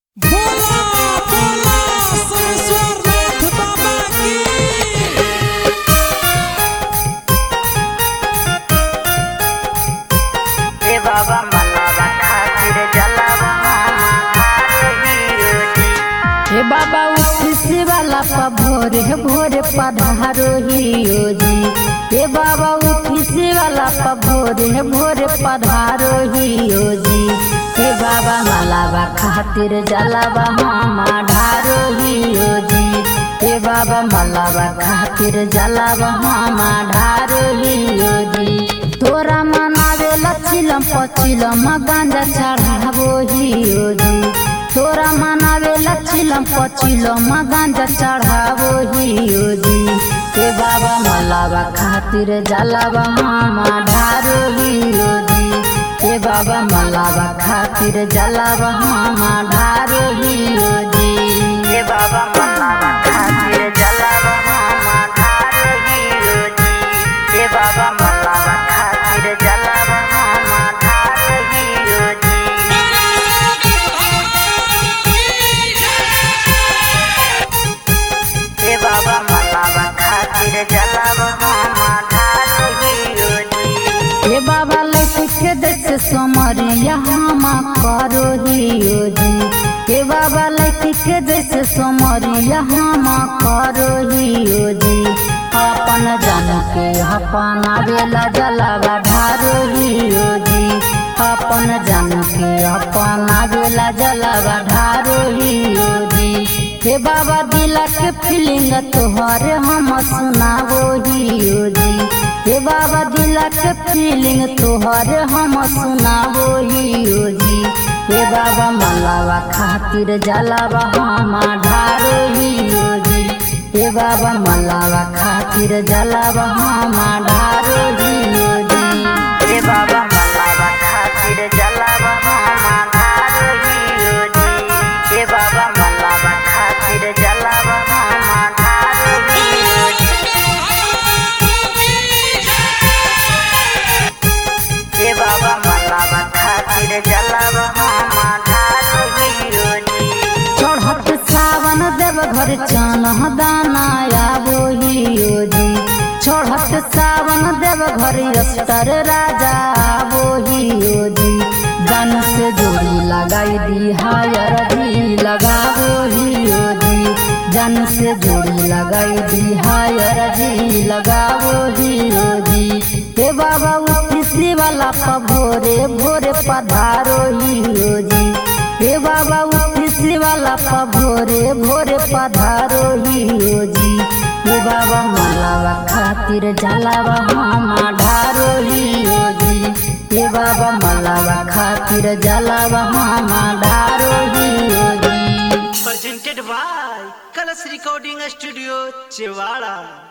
बोला बोला सुरेश्वरनाथ बाबा की। हे बाबा मलावा खातिर जलावा हे बाबा उठिसी वाला पा भोरे भोरे पधारो हियो जी। हे बाबा उठिसी वाला पा भोरे भोरे पधारो हियो जी। हे बाबा मलावा खातिर जलावा हम ढारो हियो जी। हे बाबा मलावा खातिर जलावा हम ढारो हियो जी। तोरा मनावे लचिलम पचिलम गांजा चढ़ावो हियो जी। तोरा मनावे लचिलम पचिलम गांजा चढ़ावो हियो जी। हे बाबा मलावा खातिर जलावा हम ढारो हियो जी। हे बाबा मलावा खातिर जलावा हम ढारो हियो जी। हे बाबा मलावा खातिर जलावा हम ढारो हियो जी। हे बाबा मलावा खातिर जलावा हम ढारो हियो जी। हे बाबा मलावा खातिर जलावा हम ढारो हियो जी। हे बाबा लइके देख सोमरिया हम करो हियो जी। हे बाबा लइके देख सोमरिया हम करो हियो जी। अपन जन के अपन आवेला जलावा ढारो हियो जी। अपन जन के अपन आवेला जलावा ढारो हियो जी। हे बाबा दिला के फीलिंग तोहरे हम सुनावो हियो जी। हे बाबा दिला के फीलिंग तोहरे हम सुनावो हियो जी। हे बाबा मलावा खातिर जलावा हम ढारो हियो जी। हे बाबा मलावा खातिर जलावा हम ढारो हियो जी। हे बाबा मलावा खातिर जलावा हम ढारो हियो जी। हे बाबा मलावा खातिर जलावा हम ढारो हियो जी। हे बाबा मलावा खातिर जलावा हम ढारो हियो जी। चढ़त सावन देव घर चनह दाना आबो हियो जी। चढ़त सावन देव घर अस्तर राजा आबो हियो जी। जन से जोड़ी लगाई दी हायर दी लगाबो हियो जी। जन से जोड़ी लगाई दी हायर दी लगाबो हियो जी। हे बाबा उठिसी वाला पा भोरे भोरे पधारो हियो जी। हे बाबा उठिसी वाला पा भोरे भोरे पधारो हियो जी। हे बाबा मलावा खातिर जलावा हम ढारो हियो जी। हे बाबा मलावा खातिर जलावा हम ढारो हियो जी। presented by Colors Recording Studio, Chewala।